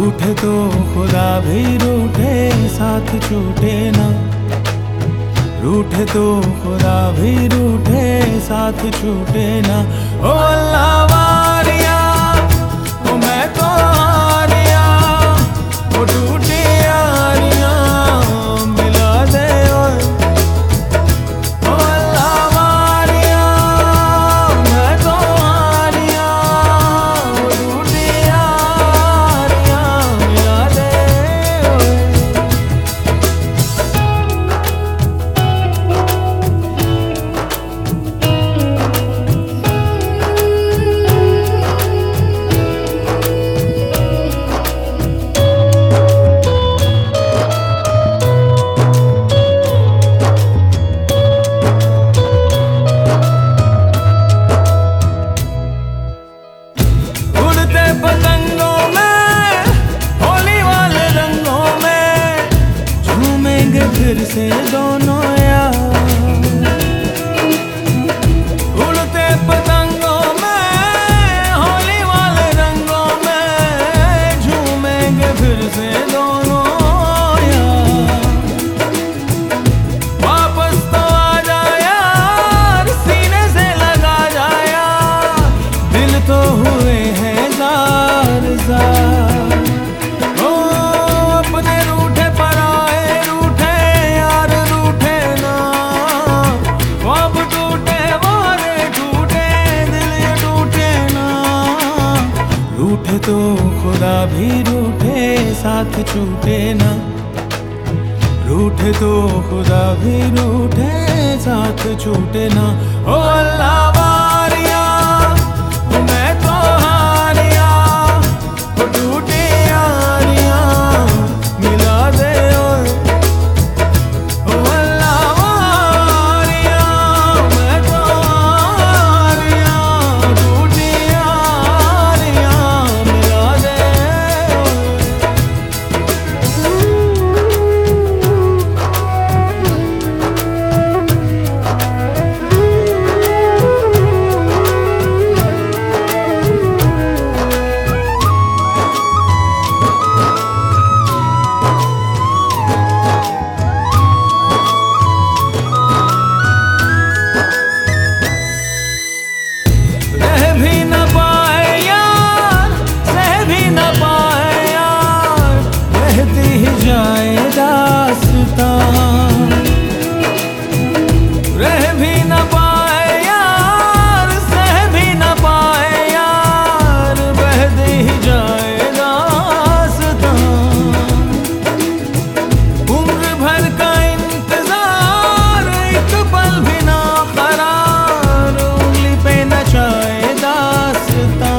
रूठे तो खुदा भी रूठे, साथ छूटे ना। रूठे तो खुदा भी रूठे, साथ छूटे ना। ओ अल्लाह वारिया, ओ मैं तो हारिया, ओ टूटी यारियां मिला दे। ओ अल्लाह वारिया, मैं तो हारिया, ओ टूटी यारियां मिला दे। पतंगों में होली वाले रंगों में झूमेंगे फिर से दोनों यार। उड़ते पतंगों में होली वाले रंगों में झूमेंगे फिर से दोनों यार। वापस तो आ जा यार, सीने से लगा जा यार, दिल तो हुए हैं ओ अपने रूठे पर आए रूठे यार, रूठे ना। ख्वाब टूटे वारे टूटे, दिल ये टूटे ना। रूठे तो खुदा भी रूठे, साथ छूटे ना। रूठे तो खुदा भी रूठे, साथ छूटे ना। ओ अल्लाह वारिया, मैं तो हारिया, ओ टूटी यारियां मिला दे। ओ अल्लाह वारिया, मैं तो हारिया, टूटी यारियां मिला दे। जाए दास्तां रह भी न पाए यार, सह भी न पाए यार, बहती ही जाए दास्तां। उम्र भर का इंतजार, एक पल भी ना करार, उंगली पे नचाए दास्तां।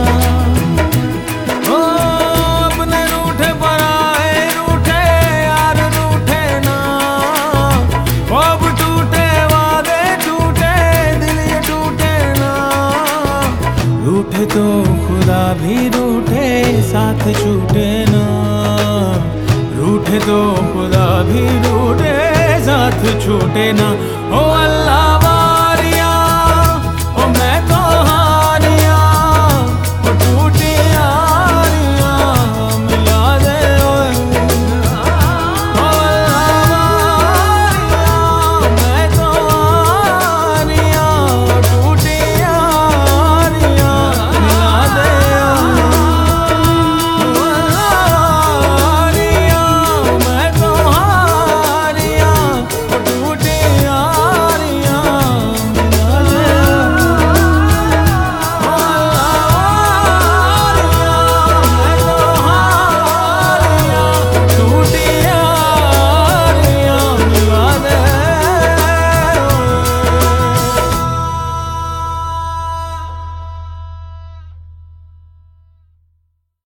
रूठे तो खुदा भी रूठे, साथ छूटे ना। रूठे तो खुदा भी रूठे, साथ छूटे ना। ओ अल्लाह।